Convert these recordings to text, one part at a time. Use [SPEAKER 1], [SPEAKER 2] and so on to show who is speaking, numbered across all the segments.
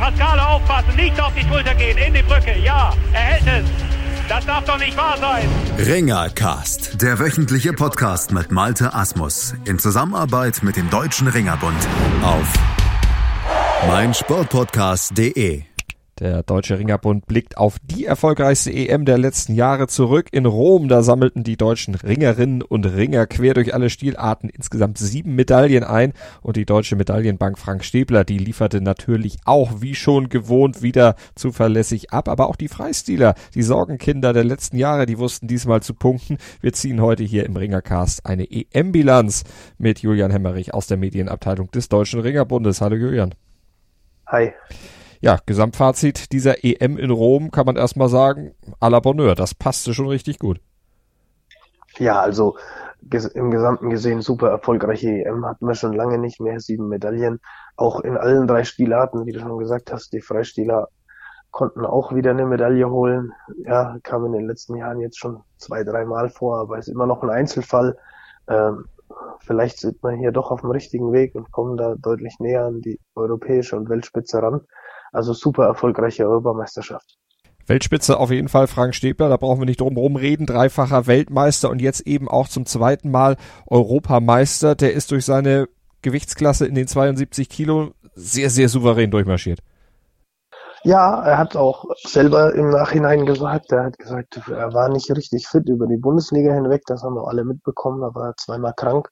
[SPEAKER 1] Pascale aufpassen, nicht auf die Schulter gehen, in die Brücke, ja, er hält es. Das darf doch nicht wahr sein.
[SPEAKER 2] Ringercast, der wöchentliche Podcast mit Malte Asmus in Zusammenarbeit mit dem Deutschen Ringerbund auf meinsportpodcast.de.
[SPEAKER 3] Der Deutsche Ringerbund blickt auf die erfolgreichste EM der letzten Jahre zurück. In Rom, da sammelten die deutschen Ringerinnen und Ringer quer durch alle Stilarten insgesamt 7 Medaillen ein. Und die Deutsche Medaillenbank Frank Stäbler, die lieferte natürlich auch wie schon gewohnt wieder zuverlässig ab. Aber auch die Freistiler, die Sorgenkinder der letzten Jahre, die wussten diesmal zu punkten. Wir ziehen heute hier im Ringercast eine EM-Bilanz mit Julian Hemmerich aus der Medienabteilung des Deutschen Ringerbundes. Hallo Julian.
[SPEAKER 4] Hi.
[SPEAKER 3] Ja, Gesamtfazit dieser EM in Rom kann man erstmal sagen, à la Bonheur, das passte schon richtig gut.
[SPEAKER 4] Ja, also im Gesamten gesehen super erfolgreiche EM, hatten wir schon lange nicht mehr, 7 Medaillen, auch in allen 3 Stilarten, wie du schon gesagt hast, die Freistiler konnten auch wieder eine Medaille holen, ja, kam in den letzten Jahren jetzt schon 2-3 Mal vor, aber ist immer noch ein Einzelfall, vielleicht sind wir hier doch auf dem richtigen Weg und kommen da deutlich näher an die europäische und Weltspitze ran. Also super erfolgreiche Europameisterschaft.
[SPEAKER 3] Weltspitze auf jeden Fall Frank Stäbler, da brauchen wir nicht drum herum reden, 3-facher Weltmeister und jetzt eben auch zum 2. Mal Europameister. Der ist durch seine Gewichtsklasse in den 72 Kilo sehr, sehr souverän durchmarschiert.
[SPEAKER 4] Ja, er hat auch selber im Nachhinein gesagt, er war nicht richtig fit über die Bundesliga hinweg, das haben wir alle mitbekommen, er war 2-mal krank.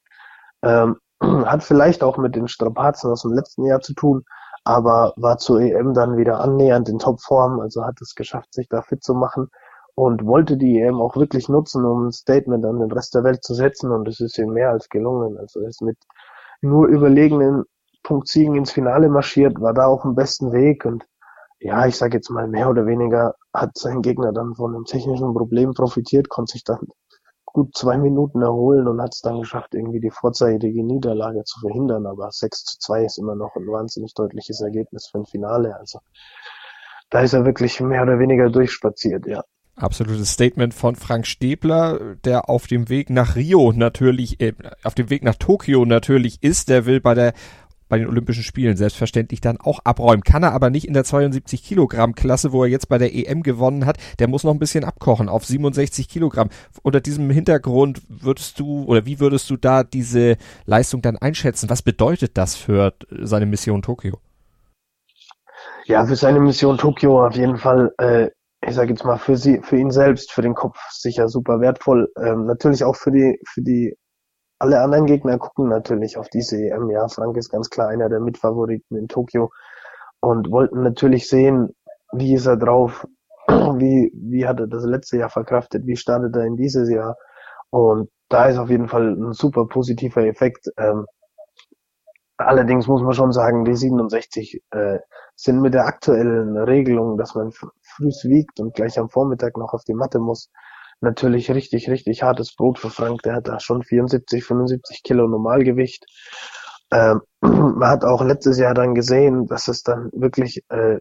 [SPEAKER 4] Hat vielleicht auch mit den Strapazen aus dem letzten Jahr zu tun, aber war zur EM dann wieder annähernd in Topform, also hat es geschafft, sich da fit zu machen und wollte die EM auch wirklich nutzen, um ein Statement an den Rest der Welt zu setzen und es ist ihm mehr als gelungen. Also er ist mit nur überlegenen Punktsiegen ins Finale marschiert, war da auf dem besten Weg und ja, ich sage jetzt mal mehr oder weniger hat sein Gegner dann von einem technischen Problem profitiert, konnte sich dann gut 2 Minuten erholen und hat es dann geschafft, irgendwie die vorzeitige Niederlage zu verhindern. Aber 6-2 ist immer noch ein wahnsinnig deutliches Ergebnis für ein Finale. Also da ist er wirklich mehr oder weniger durchspaziert, ja.
[SPEAKER 3] Absolutes Statement von Frank Stäbler, der auf dem Weg nach Rio natürlich, auf dem Weg nach Tokio natürlich ist. Der will bei den Olympischen Spielen selbstverständlich dann auch abräumen. Kann er aber nicht in der 72 Kilogramm Klasse, wo er jetzt bei der EM gewonnen hat. Der muss noch ein bisschen abkochen auf 67 Kilogramm. Unter diesem Hintergrund wie würdest du da diese Leistung dann einschätzen? Was bedeutet das für seine Mission Tokio?
[SPEAKER 4] Ja, für seine Mission Tokio auf jeden Fall, ich sage jetzt mal für ihn selbst, für den Kopf sicher super wertvoll. Natürlich auch für die alle anderen Gegner gucken natürlich auf diese EM. Ja, Frank ist ganz klar einer der Mitfavoriten in Tokio und wollten natürlich sehen, wie ist er drauf, wie hat er das letzte Jahr verkraftet, wie startet er in dieses Jahr. Und da ist auf jeden Fall ein super positiver Effekt. Allerdings muss man schon sagen, die 67 sind mit der aktuellen Regelung, dass man früh wiegt und gleich am Vormittag noch auf die Matte muss, natürlich richtig, richtig hartes Brot für Frank. Der hat da schon 74, 75 Kilo Normalgewicht. Man hat auch letztes Jahr dann gesehen, dass es dann wirklich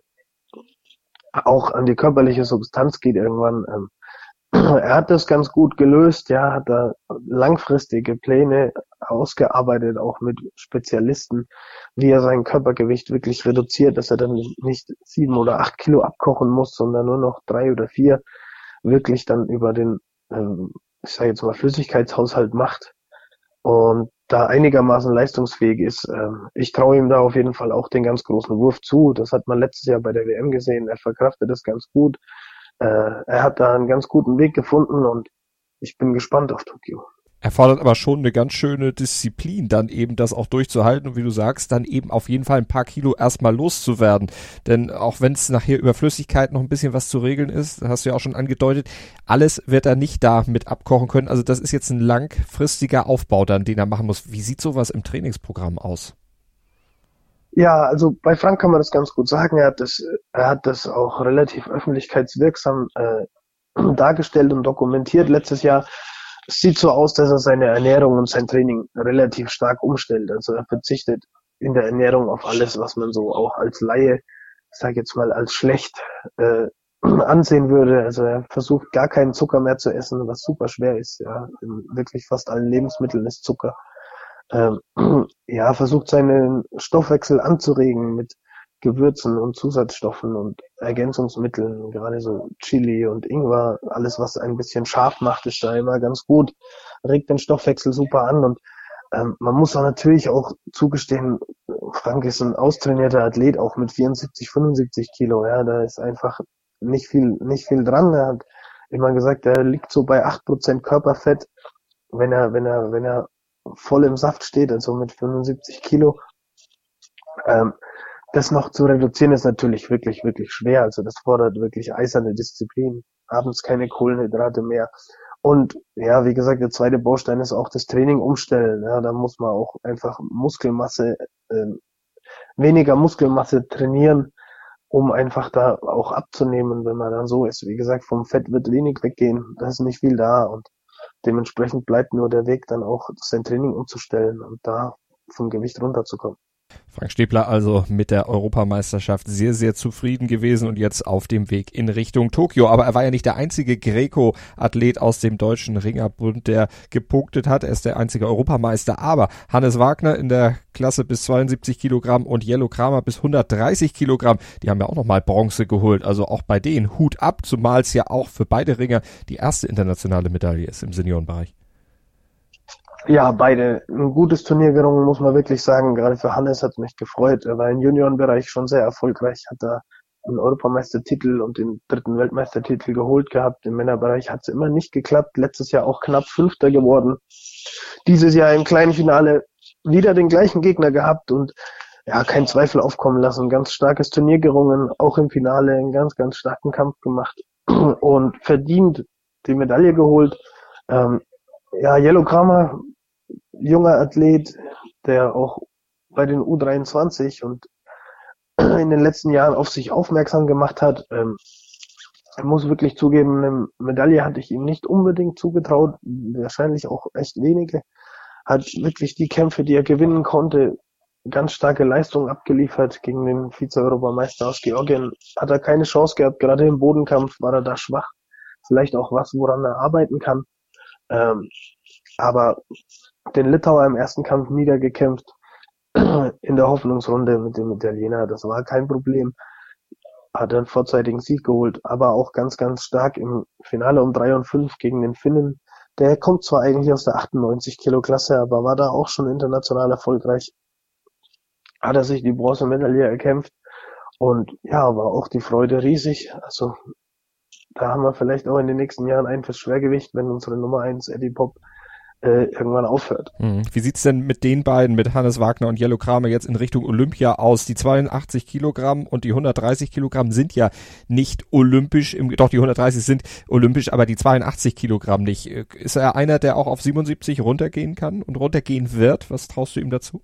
[SPEAKER 4] auch an die körperliche Substanz geht irgendwann. Er hat das ganz gut gelöst, ja, hat da langfristige Pläne ausgearbeitet, auch mit Spezialisten, wie er sein Körpergewicht wirklich reduziert, dass er dann nicht 7 oder 8 Kilo abkochen muss, sondern nur noch 3 oder 4 wirklich dann über den, ich sage jetzt mal, Flüssigkeitshaushalt macht und da einigermaßen leistungsfähig ist. Ich traue ihm da auf jeden Fall auch den ganz großen Wurf zu. Das hat man letztes Jahr bei der WM gesehen. Er verkraftet das ganz gut. Er hat da einen ganz guten Weg gefunden und ich bin gespannt auf Tokio.
[SPEAKER 3] Erfordert aber schon eine ganz schöne Disziplin, dann eben das auch durchzuhalten und wie du sagst, dann eben auf jeden Fall ein paar Kilo erstmal loszuwerden. Denn auch wenn es nachher über Flüssigkeit noch ein bisschen was zu regeln ist, hast du ja auch schon angedeutet, alles wird er nicht da mit abkochen können. Also das ist jetzt ein langfristiger Aufbau dann, den er machen muss. Wie sieht sowas im Trainingsprogramm aus?
[SPEAKER 4] Ja, also bei Frank kann man das ganz gut sagen. Er hat das auch relativ öffentlichkeitswirksam dargestellt und dokumentiert letztes Jahr. Es sieht so aus, dass er seine Ernährung und sein Training relativ stark umstellt. Also er verzichtet in der Ernährung auf alles, was man so auch als Laie, ich sage jetzt mal, als schlecht ansehen würde. Also er versucht gar keinen Zucker mehr zu essen, was super schwer ist. Ja, in wirklich fast allen Lebensmitteln ist Zucker. Versucht seinen Stoffwechsel anzuregen mit Gewürzen und Zusatzstoffen und Ergänzungsmitteln, gerade so Chili und Ingwer, alles was ein bisschen scharf macht, ist da immer ganz gut, regt den Stoffwechsel super an und man muss auch natürlich auch zugestehen, Frank ist ein austrainierter Athlet, auch mit 74, 75 Kilo, ja, da ist einfach nicht viel dran. Er hat immer gesagt, er liegt so bei 8% Körperfett, wenn er voll im Saft steht, also mit 75 Kilo. Das noch zu reduzieren ist natürlich wirklich, wirklich schwer. Also das fordert wirklich eiserne Disziplin. Abends keine Kohlenhydrate mehr. Und ja, wie gesagt, der zweite Baustein ist auch das Training umstellen. Ja, da muss man auch einfach weniger Muskelmasse trainieren, um einfach da auch abzunehmen, wenn man dann so ist. Wie gesagt, vom Fett wird wenig weggehen. Da ist nicht viel da und dementsprechend bleibt nur der Weg dann auch, sein Training umzustellen und da vom Gewicht runterzukommen.
[SPEAKER 3] Frank Stäbler also mit der Europameisterschaft sehr, sehr zufrieden gewesen und jetzt auf dem Weg in Richtung Tokio. Aber er war ja nicht der einzige Greco-Athlet aus dem Deutschen Ringerbund, der gepunktet hat. Er ist der einzige Europameister. Aber Hannes Wagner in der Klasse bis 72 Kilogramm und Jello Kramer bis 130 Kilogramm, die haben ja auch nochmal Bronze geholt. Also auch bei denen Hut ab, zumal es ja auch für beide Ringer die erste internationale Medaille ist im Seniorenbereich.
[SPEAKER 4] Ja, beide ein gutes Turnier gerungen, muss man wirklich sagen. Gerade für Hannes hat mich gefreut. Er war im Juniorenbereich schon sehr erfolgreich, hat da einen Europameistertitel und den 3. Weltmeistertitel geholt gehabt. Im Männerbereich hat es immer nicht geklappt. Letztes Jahr auch knapp 5. geworden. Dieses Jahr im kleinen Finale wieder den gleichen Gegner gehabt und ja, kein Zweifel aufkommen lassen. Ganz starkes Turnier gerungen, auch im Finale einen ganz, ganz starken Kampf gemacht und verdient die Medaille geholt. Ja, Jello Kramer, junger Athlet, der auch bei den U23 und in den letzten Jahren auf sich aufmerksam gemacht hat. Ich muss wirklich zugeben, eine Medaille hatte ich ihm nicht unbedingt zugetraut, wahrscheinlich auch echt wenige. Hat wirklich die Kämpfe, die er gewinnen konnte, ganz starke Leistungen abgeliefert gegen den Vize-Europameister aus Georgien. Hat er keine Chance gehabt, gerade im Bodenkampf war er da schwach. Vielleicht auch was, woran er arbeiten kann. Aber den Litauer im ersten Kampf niedergekämpft in der Hoffnungsrunde mit dem Italiener, das war kein Problem. Hat einen vorzeitigen Sieg geholt, aber auch ganz, ganz stark im Finale um 3:5 gegen den Finnen. Der kommt zwar eigentlich aus der 98 Kilo Klasse, aber war da auch schon international erfolgreich. Hat er sich die Bronzemedaille erkämpft und ja, war auch die Freude riesig. Also da haben wir vielleicht auch in den nächsten Jahren einen fürs Schwergewicht, wenn unsere Nummer 1 Eddie Pop irgendwann aufhört.
[SPEAKER 3] Wie sieht's denn mit den beiden, mit Hannes Wagner und Jello Kramer jetzt in Richtung Olympia aus? Die 82 Kilogramm und die 130 Kilogramm sind ja nicht olympisch, doch die 130 sind olympisch, aber die 82 Kilogramm nicht. Ist er einer, der auch auf 77 runtergehen kann und runtergehen wird? Was traust du ihm dazu?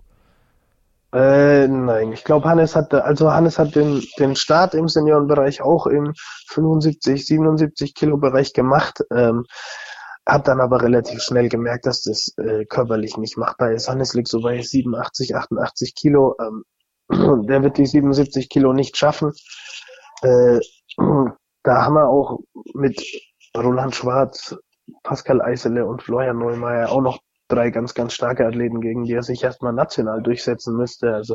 [SPEAKER 4] Nein, ich glaube, Hannes hat den Start im Seniorenbereich auch im 75, 77 Kilo Bereich gemacht, hat dann aber relativ schnell gemerkt, dass das körperlich nicht machbar ist. Hannes liegt so bei 87, 88 Kilo, der wird die 77 Kilo nicht schaffen. Da haben wir auch mit Roland Schwarz, Pascal Eisele und Florian Neumeier auch noch 3 ganz, ganz starke Athleten, gegen die er sich erstmal national durchsetzen müsste. Also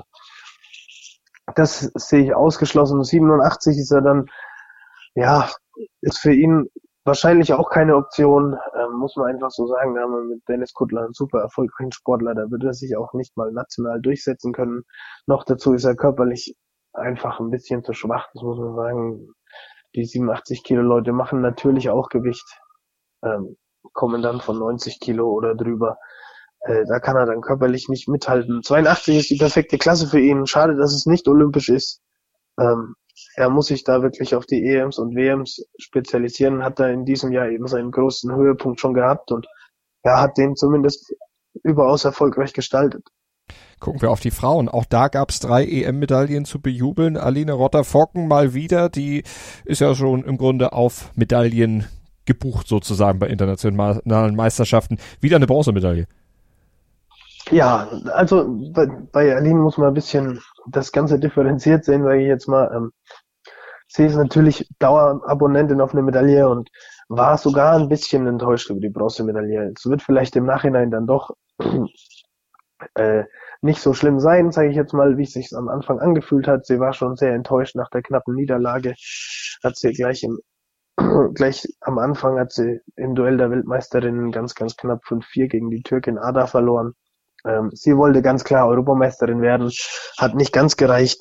[SPEAKER 4] das sehe ich ausgeschlossen. 87 ist er dann, ja, ist für ihn wahrscheinlich auch keine Option, muss man einfach so sagen. Da haben wir mit Dennis Kuttler einen super erfolgreichen Sportler, da wird er sich auch nicht mal national durchsetzen können. Noch dazu ist er körperlich einfach ein bisschen zu schwach, das muss man sagen. Die 87 Kilo Leute machen natürlich auch Gewicht, kommen dann von 90 Kilo oder drüber. Da kann er dann körperlich nicht mithalten. 82 ist die perfekte Klasse für ihn. Schade, dass es nicht olympisch ist. Er muss sich da wirklich auf die EMs und WMs spezialisieren. Hat er in diesem Jahr eben seinen großen Höhepunkt schon gehabt und er hat den zumindest überaus erfolgreich gestaltet.
[SPEAKER 3] Gucken wir auf die Frauen. Auch da gab es 3 EM-Medaillen zu bejubeln. Aline Rotter-Focken mal wieder. Die ist ja schon im Grunde auf Medaillen gebucht sozusagen bei internationalen Meisterschaften. Wieder eine Bronzemedaille.
[SPEAKER 4] Ja, also bei Aline muss man ein bisschen das Ganze differenziert sehen, weil ich jetzt mal, sie ist natürlich Dauerabonnentin auf eine Medaille und war sogar ein bisschen enttäuscht über die Bronzemedaille. Es wird vielleicht im Nachhinein dann doch nicht so schlimm sein, sage ich jetzt mal, wie es sich am Anfang angefühlt hat. Sie war schon sehr enttäuscht nach der knappen Niederlage. Hat sie gleich am Anfang hat sie im Duell der Weltmeisterinnen ganz, ganz knapp 5-4 gegen die Türkin Ada verloren. Sie wollte ganz klar Europameisterin werden, hat nicht ganz gereicht.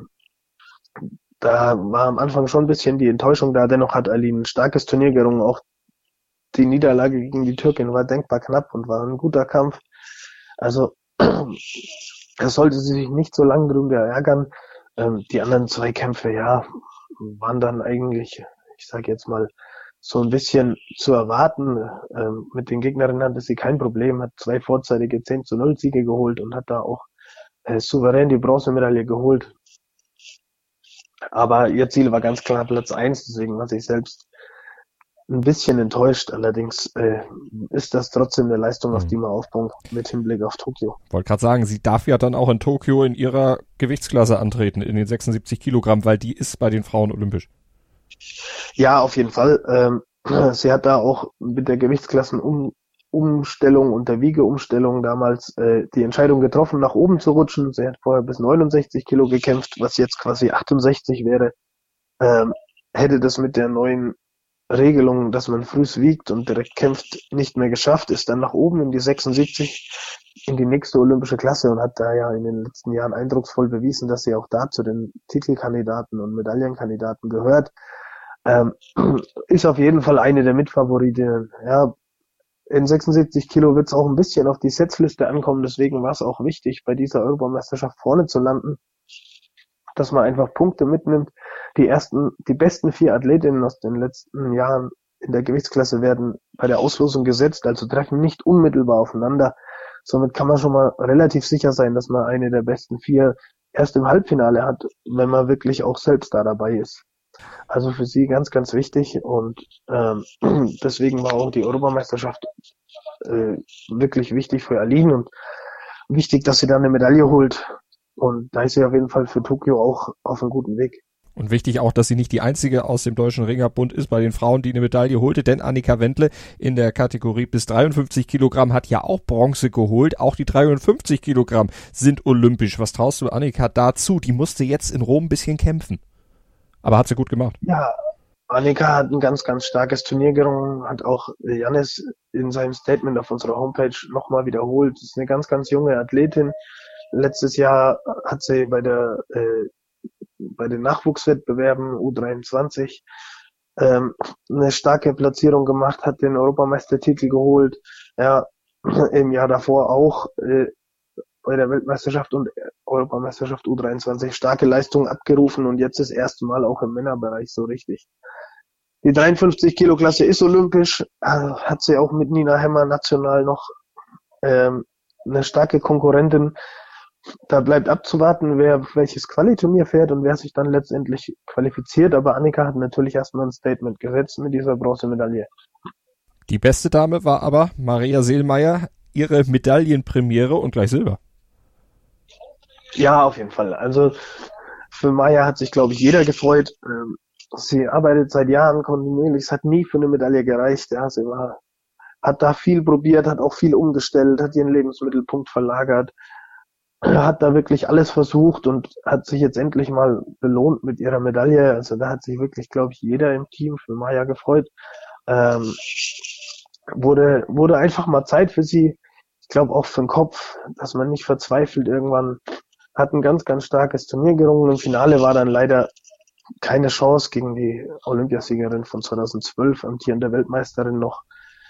[SPEAKER 4] Da war am Anfang schon ein bisschen die Enttäuschung da. Dennoch hat Aline ein starkes Turnier gerungen. Auch die Niederlage gegen die Türkin war denkbar knapp und war ein guter Kampf. Also es sollte sie sich nicht so lange drüber ärgern. Die anderen 2 Kämpfe, ja, waren dann eigentlich, ich sage jetzt mal, so ein bisschen zu erwarten. Mit den Gegnerinnen hatte sie kein Problem, hat 2 vorzeitige 10-0 Siege geholt und hat da auch souverän die Bronzemedaille geholt. Aber ihr Ziel war ganz klar Platz 1, deswegen war sie selbst ein bisschen enttäuscht. Allerdings ist das trotzdem eine Leistung, auf die man aufbaut mit Hinblick auf Tokio.
[SPEAKER 3] Wollte gerade sagen, sie darf ja dann auch in Tokio in ihrer Gewichtsklasse antreten, in den 76 Kilogramm, weil die ist bei den Frauen olympisch.
[SPEAKER 4] Ja, auf jeden Fall. Sie hat da auch mit der Gewichtsklassenumstellung und der Wiegeumstellung damals die Entscheidung getroffen, nach oben zu rutschen. Sie hat vorher bis 69 Kilo gekämpft, was jetzt quasi 68 wäre. Hätte das mit der neuen Regelung, dass man früh wiegt und direkt kämpft, nicht mehr geschafft, ist dann nach oben in die 76, in die nächste olympische Klasse und hat da ja in den letzten Jahren eindrucksvoll bewiesen, dass sie auch da zu den Titelkandidaten und Medaillenkandidaten gehört. Ist auf jeden Fall eine der Mitfavoritinnen. Ja, in 76 Kilo wird es auch ein bisschen auf die Setzliste ankommen, deswegen war es auch wichtig, bei dieser Europameisterschaft vorne zu landen, dass man einfach Punkte mitnimmt. Die besten 4 Athletinnen aus den letzten Jahren in der Gewichtsklasse werden bei der Auslosung gesetzt, also treffen nicht unmittelbar aufeinander. Somit kann man schon mal relativ sicher sein, dass man eine der besten 4 erst im Halbfinale hat, wenn man wirklich auch selbst da dabei ist. Also für sie ganz, ganz wichtig und deswegen war auch die Europameisterschaft wirklich wichtig für Aline und wichtig, dass sie da eine Medaille holt. Und da ist sie auf jeden Fall für Tokio auch auf einem guten Weg.
[SPEAKER 3] Und wichtig auch, dass sie nicht die einzige aus dem Deutschen Ringerbund ist bei den Frauen, die eine Medaille holte, denn Annika Wendle in der Kategorie bis 53 Kilogramm hat ja auch Bronze geholt. Auch die 53 Kilogramm sind olympisch. Was traust du Annika dazu? Die musste jetzt in Rom ein bisschen kämpfen. Aber hat sie gut gemacht.
[SPEAKER 4] Ja, Annika hat ein ganz, ganz starkes Turnier gerungen, hat auch Jannis in seinem Statement auf unserer Homepage nochmal wiederholt. Das ist eine ganz, ganz junge Athletin. Letztes Jahr hat sie bei den Nachwuchswettbewerben U23 eine starke Platzierung gemacht, hat den Europameistertitel geholt. Ja, im Jahr davor auch bei der Weltmeisterschaft und Europameisterschaft U23 starke Leistungen abgerufen und jetzt das erste Mal auch im Männerbereich so richtig. Die 53 Kilo Klasse ist olympisch, hat sie auch mit Nina Hemmer national noch eine starke Konkurrentin. Da bleibt abzuwarten, wer welches Quali-Turnier fährt und wer sich dann letztendlich qualifiziert. Aber Annika hat natürlich erstmal ein Statement gesetzt mit dieser Bronzemedaille.
[SPEAKER 3] Die beste Dame war aber Maria Selmayr, ihre Medaillenpremiere und gleich Silber.
[SPEAKER 4] Ja, auf jeden Fall. Also für Maya hat sich, glaube ich, jeder gefreut. Sie arbeitet seit Jahren kontinuierlich. Es hat nie für eine Medaille gereicht. Ja, sie hat da viel probiert, hat auch viel umgestellt, hat ihren Lebensmittelpunkt verlagert. Hat da wirklich alles versucht und hat sich jetzt endlich mal belohnt mit ihrer Medaille. Also da hat sich wirklich, glaube ich, jeder im Team für Maya gefreut. Wurde einfach mal Zeit für sie. Ich glaube auch für den Kopf, dass man nicht verzweifelt irgendwann. Hat ein ganz, ganz starkes Turnier gerungen. Im Finale war dann leider keine Chance gegen die Olympiasiegerin von 2012, amtierende Weltmeisterin noch.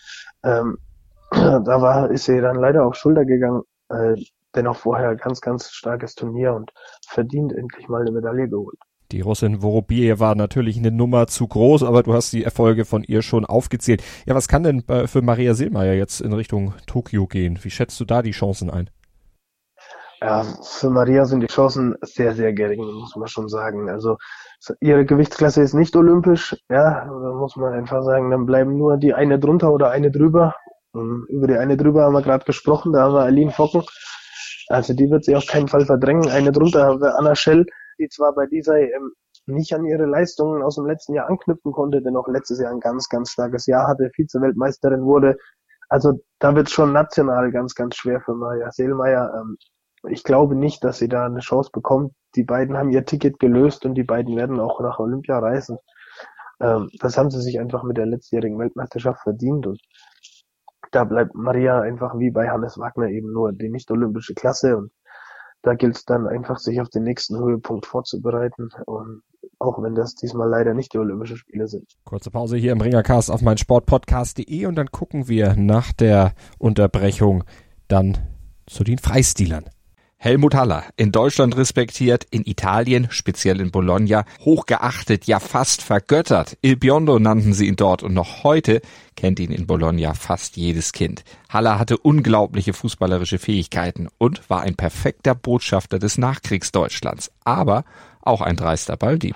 [SPEAKER 4] Ist sie dann leider auf Schulter gegangen. Dennoch vorher ganz, ganz starkes Turnier und verdient endlich mal eine Medaille geholt.
[SPEAKER 3] Die Russin Vorobiev war natürlich eine Nummer zu groß, aber du hast die Erfolge von ihr schon aufgezählt. Ja, was kann denn für Maria Selmayr jetzt in Richtung Tokio gehen? Wie schätzt du da die Chancen ein?
[SPEAKER 4] Ja, für Maria sind die Chancen sehr, sehr gering, muss man schon sagen. Also ihre Gewichtsklasse ist nicht olympisch, ja, da muss man einfach sagen, dann bleiben nur die eine drunter oder eine drüber. Über die eine drüber haben wir gerade gesprochen, da haben wir Aline Focken. Also die wird sie auf keinen Fall verdrängen. Eine drunter haben wir Anna Schell, die zwar bei dieser EM nicht an ihre Leistungen aus dem letzten Jahr anknüpfen konnte, denn auch letztes Jahr ein ganz, ganz starkes Jahr hatte, Vize-Weltmeisterin wurde. Also da wird schon national ganz, ganz schwer für Maria Selmayr. ich glaube nicht, dass sie da eine Chance bekommt. Die beiden haben ihr Ticket gelöst und die beiden werden auch nach Olympia reisen. Das haben sie sich einfach mit der letztjährigen Weltmeisterschaft verdient und da bleibt Maria einfach wie bei Hannes Wagner eben nur die nicht-olympische Klasse und da gilt es dann einfach, sich auf den nächsten Höhepunkt vorzubereiten und auch wenn das diesmal leider nicht die Olympischen Spiele sind.
[SPEAKER 3] Kurze Pause hier im Ringercast auf meinsportpodcast.de und dann gucken wir nach der Unterbrechung dann zu den Freistilern. Helmut Haller, in Deutschland respektiert, in Italien, speziell in Bologna, hochgeachtet, ja fast vergöttert. Il Biondo nannten sie ihn dort und noch heute kennt ihn in Bologna fast jedes Kind. Haller hatte unglaubliche fußballerische Fähigkeiten und war ein perfekter Botschafter des Nachkriegsdeutschlands, aber auch ein dreister Balldieb.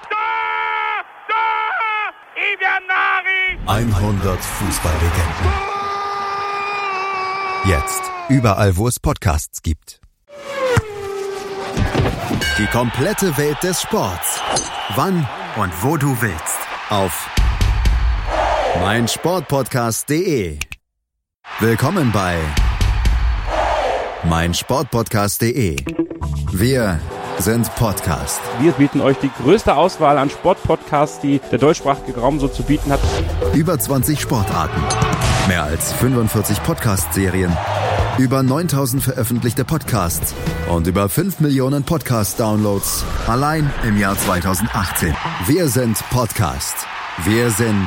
[SPEAKER 2] 100 Fußballlegenden. Jetzt überall, wo es Podcasts gibt. Die komplette Welt des Sports. Wann und wo du willst. Auf meinsportpodcast.de. Willkommen bei meinsportpodcast.de. Wir sind Podcast.
[SPEAKER 5] Wir bieten euch die größte Auswahl an Sportpodcasts, die der deutschsprachige Raum so zu bieten hat.
[SPEAKER 2] Über 20 Sportarten. Mehr als 45 Podcast-Serien. Über 9000 veröffentlichte Podcasts und über 5 Millionen Podcast-Downloads allein im Jahr 2018. Wir sind Podcast. Wir sind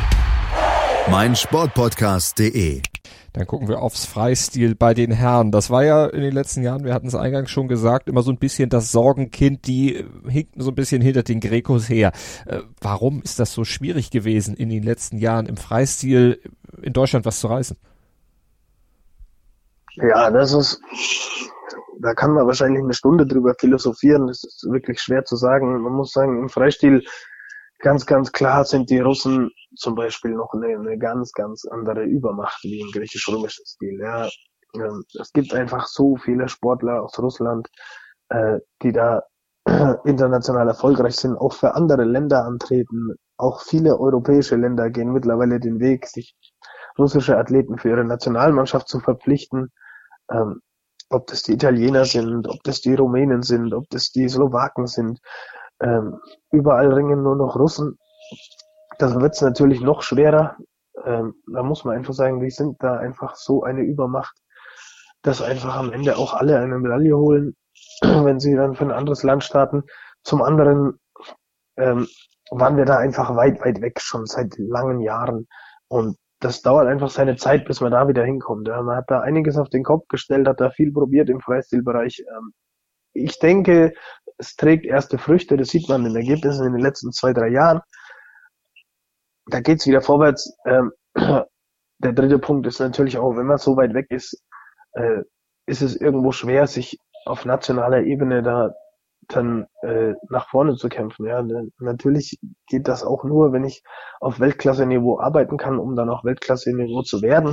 [SPEAKER 2] meinsportpodcast.de.
[SPEAKER 3] Dann gucken wir aufs Freistil bei den Herren. Das war ja in den letzten Jahren, wir hatten es eingangs schon gesagt, immer so ein bisschen das Sorgenkind, die hinkten so ein bisschen hinter den Grekos her. Warum ist das so schwierig gewesen, in den letzten Jahren im Freistil in Deutschland was zu reißen?
[SPEAKER 4] Ja, da kann man wahrscheinlich eine Stunde drüber philosophieren. Das ist wirklich schwer zu sagen. Man muss sagen, im Freistil ganz, ganz klar sind die Russen zum Beispiel noch eine ganz, ganz andere Übermacht wie im griechisch-römischen Stil. Ja, es gibt einfach so viele Sportler aus Russland, die da international erfolgreich sind, auch für andere Länder antreten. Auch viele europäische Länder gehen mittlerweile den Weg, sich russische Athleten für ihre Nationalmannschaft zu verpflichten. Ob das die Italiener sind, ob das die Rumänen sind, ob das die Slowaken sind. Überall ringen nur noch Russen. Das wird's natürlich noch schwerer. Da muss man einfach sagen, die sind da einfach so eine Übermacht, dass einfach am Ende auch alle eine Medaille holen, wenn sie dann für ein anderes Land starten. Zum anderen waren wir da einfach weit, weit weg, schon seit langen Jahren. Und das dauert einfach seine Zeit, bis man da wieder hinkommt. Ja, man hat da einiges auf den Kopf gestellt, hat da viel probiert im Freistilbereich. Ich denke, es trägt erste Früchte, das sieht man in den Ergebnissen in den letzten 2-3 Jahren. Da geht's wieder vorwärts. Der dritte Punkt ist natürlich auch, wenn man so weit weg ist, ist es irgendwo schwer, sich auf nationaler Ebene da dann nach vorne zu kämpfen. Ja, natürlich geht das auch nur, wenn ich auf Weltklasse-Niveau arbeiten kann, um dann auch Weltklasse-Niveau zu werden.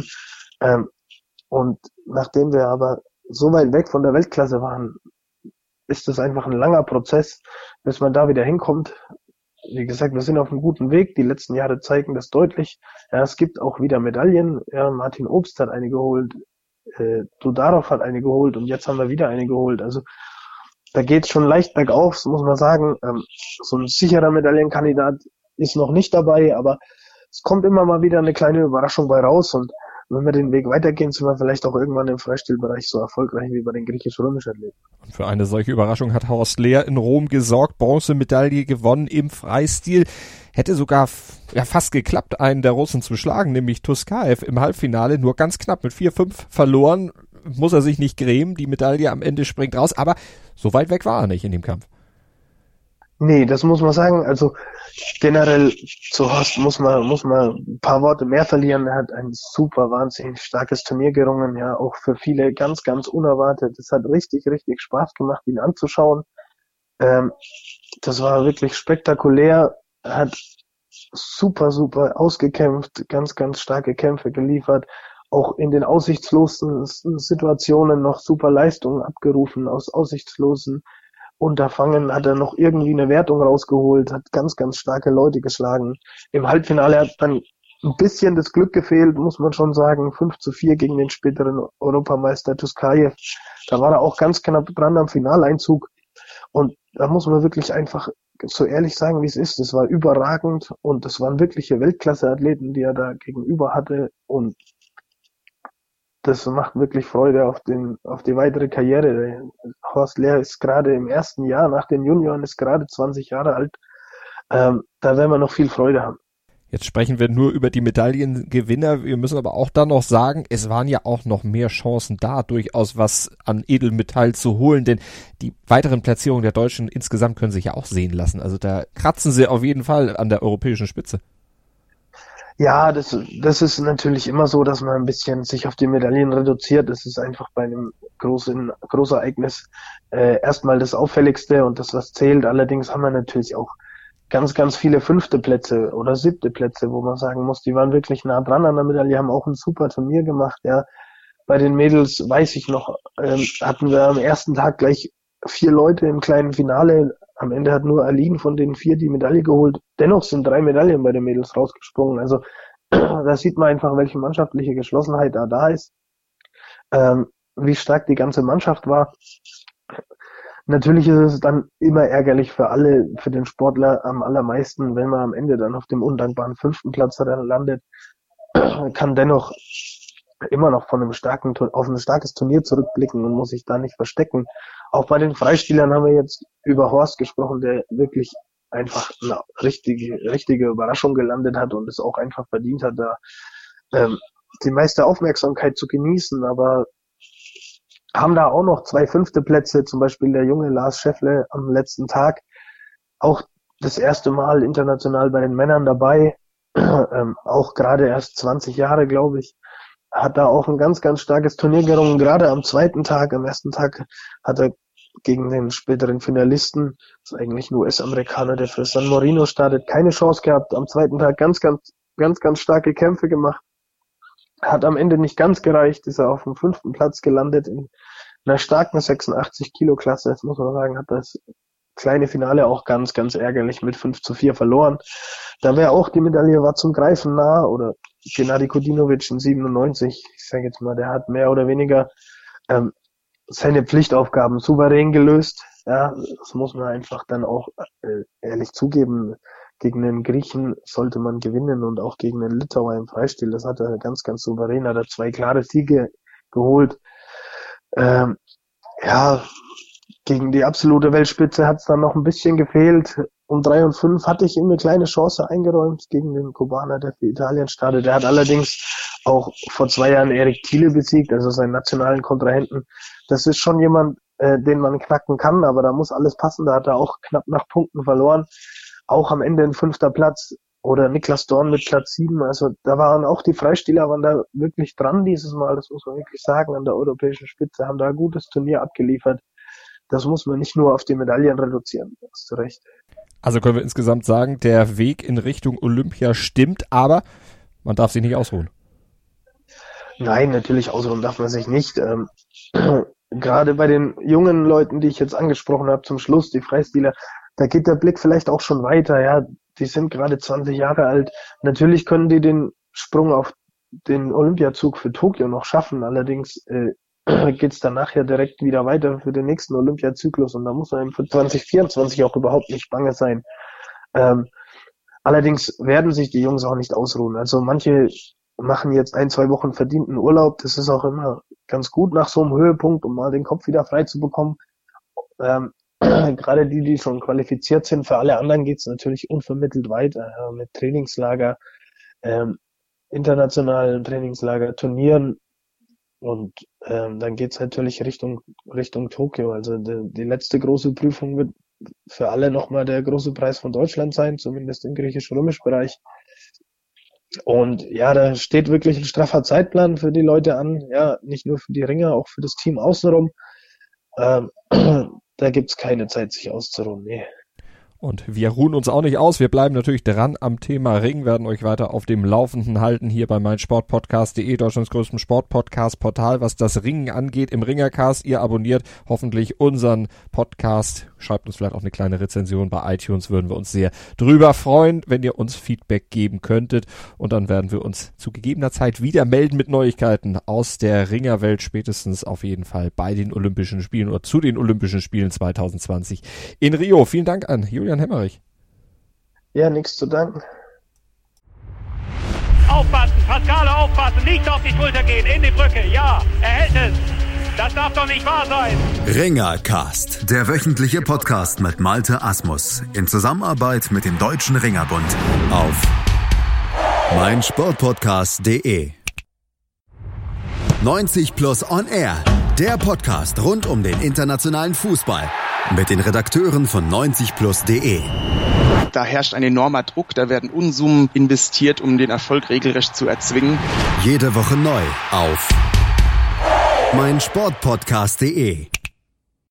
[SPEAKER 4] Und nachdem wir aber so weit weg von der Weltklasse waren, ist das einfach ein langer Prozess, bis man da wieder hinkommt. Wie gesagt, wir sind auf einem guten Weg. Die letzten Jahre zeigen das deutlich. Ja, es gibt auch wieder Medaillen. Ja, Martin Obst hat eine geholt, Dudarov hat eine geholt und jetzt haben wir wieder eine geholt. Also da geht's schon leicht bergauf, so muss man sagen. So ein sicherer Medaillenkandidat ist noch nicht dabei, aber es kommt immer mal wieder eine kleine Überraschung bei raus und wenn wir den Weg weitergehen, sind wir vielleicht auch irgendwann im Freistilbereich so erfolgreich wie bei den griechisch-römischen Athleten.
[SPEAKER 3] Und für eine solche Überraschung hat Horst Lehr in Rom gesorgt, Bronzemedaille gewonnen im Freistil. Hätte sogar fast geklappt, einen der Russen zu schlagen, nämlich Tuskaev im Halbfinale, nur ganz knapp mit 4-5 verloren. Muss er sich nicht grämen, die Medaille am Ende springt raus, aber so weit weg war er nicht in dem Kampf.
[SPEAKER 4] Nee, das muss man sagen. Also generell zu Horst muss man ein paar Worte mehr verlieren. Er hat ein super, wahnsinnig starkes Turnier gerungen, ja, auch für viele ganz, ganz unerwartet. Es hat richtig, richtig Spaß gemacht, ihn anzuschauen. Das war wirklich spektakulär. Er hat super, super ausgekämpft, ganz, ganz starke Kämpfe geliefert. Auch in den aussichtslosen Situationen noch super Leistungen abgerufen aus aussichtslosen Unterfangen, hat er noch irgendwie eine Wertung rausgeholt, hat ganz, ganz starke Leute geschlagen. Im Halbfinale hat dann ein bisschen das Glück gefehlt, muss man schon sagen. 5-4 gegen den späteren Europameister Tuskajew. Da war er auch ganz knapp dran am Finaleinzug. Und da muss man wirklich einfach so ehrlich sagen, wie es ist. Das war überragend und das waren wirkliche Weltklasse-Athleten, die er da gegenüber hatte. Und das macht wirklich Freude auf die weitere Karriere. Horst Lehr ist gerade im ersten Jahr nach den Junioren, ist gerade 20 Jahre alt. Da werden wir noch viel Freude haben.
[SPEAKER 3] Jetzt sprechen wir nur über die Medaillengewinner. Wir müssen aber auch dann noch sagen, es waren ja auch noch mehr Chancen da, durchaus was an Edelmetall zu holen, denn die weiteren Platzierungen der Deutschen insgesamt können sich ja auch sehen lassen. Also da kratzen sie auf jeden Fall an der europäischen Spitze.
[SPEAKER 4] Ja, das ist natürlich immer so, dass man ein bisschen sich auf die Medaillen reduziert. Das ist einfach bei einem Großereignis erstmal das Auffälligste und das, was zählt. Allerdings haben wir natürlich auch ganz, ganz viele 5. Plätze oder 7. Plätze, wo man sagen muss, die waren wirklich nah dran an der Medaille, haben auch ein super Turnier gemacht. Ja, bei den Mädels weiß ich noch, hatten wir am ersten Tag gleich 4 Leute im kleinen Finale. Am Ende hat nur Aline von den 4 die Medaille geholt. Dennoch sind 3 Medaillen bei den Mädels rausgesprungen. Also da sieht man einfach, welche mannschaftliche Geschlossenheit da ist, wie stark die ganze Mannschaft war. Natürlich ist es dann immer ärgerlich für alle, für den Sportler am allermeisten, wenn man am Ende dann auf dem undankbaren 5. Platz landet, kann dennoch immer noch auf ein starkes Turnier zurückblicken und muss sich da nicht verstecken. Auch bei den Freistilern haben wir jetzt über Horst gesprochen, der wirklich einfach eine richtige Überraschung gelandet hat und es auch einfach verdient hat, da die meiste Aufmerksamkeit zu genießen, aber haben da auch noch 2 5. Plätze, zum Beispiel der junge Lars Scheffle am letzten Tag, auch das erste Mal international bei den Männern dabei, auch gerade erst 20 Jahre, glaube ich, hat da auch ein ganz, ganz starkes Turnier gerungen, gerade am zweiten Tag. Am ersten Tag hat er gegen den späteren Finalisten, das ist eigentlich ein US-Amerikaner, der für San Marino startet, keine Chance gehabt. Am zweiten Tag ganz starke Kämpfe gemacht. Hat am Ende nicht ganz gereicht, ist er auf dem 5. Platz gelandet in einer starken 86-Kilo-Klasse. Jetzt muss man sagen, hat das kleine Finale auch ganz, ganz ärgerlich mit 5-4 verloren. Da wäre auch die Medaille war zum Greifen nah, oder Gennady Kodinovic in 97, ich sage jetzt mal, der hat mehr oder weniger seine Pflichtaufgaben souverän gelöst. Ja, das muss man einfach dann auch ehrlich zugeben. Gegen den Griechen sollte man gewinnen und auch gegen den Litauer im Freistil. Das hat er ganz, ganz souverän. Hat er 2 klare Siege geholt. Ja, gegen die absolute Weltspitze hat es dann noch ein bisschen gefehlt. Um 3 und 5 hatte ich ihm eine kleine Chance eingeräumt gegen den Kubaner, der für Italien startet. Der hat allerdings auch vor 2 Jahren Erik Thiele besiegt, also seinen nationalen Kontrahenten. Das ist schon jemand, den man knacken kann, aber da muss alles passen. Da hat er auch knapp nach Punkten verloren. Auch am Ende ein 5. Platz oder Niklas Dorn mit Platz 7. Also da waren auch die Freistiler, waren da wirklich dran dieses Mal, das muss man wirklich sagen, an der europäischen Spitze, haben da ein gutes Turnier abgeliefert. Das muss man nicht nur auf die Medaillen reduzieren, da hast du recht.
[SPEAKER 3] Also können wir insgesamt sagen, der Weg in Richtung Olympia stimmt, aber man darf sich nicht ausruhen.
[SPEAKER 4] Nein, natürlich ausruhen darf man sich nicht. Gerade bei den jungen Leuten, die ich jetzt angesprochen habe, zum Schluss, die Freistiler, da geht der Blick vielleicht auch schon weiter. Ja, die sind gerade 20 Jahre alt. Natürlich können die den Sprung auf den Olympiazug für Tokio noch schaffen. Allerdings geht's danach ja direkt wieder weiter für den nächsten Olympiazyklus und da muss man für 2024 auch überhaupt nicht bange sein. Allerdings werden sich die Jungs auch nicht ausruhen. Also manche machen jetzt 1-2 Wochen verdienten Urlaub. Das ist auch immer ganz gut nach so einem Höhepunkt, um mal den Kopf wieder frei zu bekommen. Gerade die schon qualifiziert sind, für alle anderen geht's natürlich unvermittelt weiter mit Trainingslager, internationalen Trainingslager, Turnieren und dann geht's natürlich Richtung Tokio. Also die letzte große Prüfung wird für alle nochmal der große Preis von Deutschland sein, zumindest im griechisch-römisch-Bereich. Und ja, da steht wirklich ein straffer Zeitplan für die Leute an, ja, nicht nur für die Ringer, auch für das Team außenrum. Da gibt's keine Zeit, sich auszuruhen, nee.
[SPEAKER 3] Und wir ruhen uns auch nicht aus. Wir bleiben natürlich dran am Thema Ring, werden euch weiter auf dem Laufenden halten hier bei meinsportpodcast.de, Deutschlands größtem Sportpodcast-Portal, was das Ringen angeht im Ringercast. Ihr abonniert hoffentlich unseren Podcast. Schreibt uns vielleicht auch eine kleine Rezension bei iTunes, würden wir uns sehr drüber freuen, wenn ihr uns Feedback geben könntet. Und dann werden wir uns zu gegebener Zeit wieder melden mit Neuigkeiten aus der Ringerwelt, spätestens auf jeden Fall bei den Olympischen Spielen oder zu den Olympischen Spielen 2020 in Rio. Vielen Dank an Julian Hemmerich.
[SPEAKER 4] Ja, nichts zu danken.
[SPEAKER 1] Aufpassen, Pascale aufpassen, nicht auf die Schulter gehen, in die Brücke, ja, er hält es. Das darf doch nicht wahr sein.
[SPEAKER 2] Ringercast, der wöchentliche Podcast mit Malte Asmus in Zusammenarbeit mit dem Deutschen Ringerbund auf meinsportpodcast.de. 90 Plus On Air, der Podcast rund um den internationalen Fußball mit den Redakteuren von 90plus.de.
[SPEAKER 6] Da herrscht ein enormer Druck, da werden Unsummen investiert, um den Erfolg regelrecht zu erzwingen.
[SPEAKER 2] Jede Woche neu auf meinsportpodcast.de.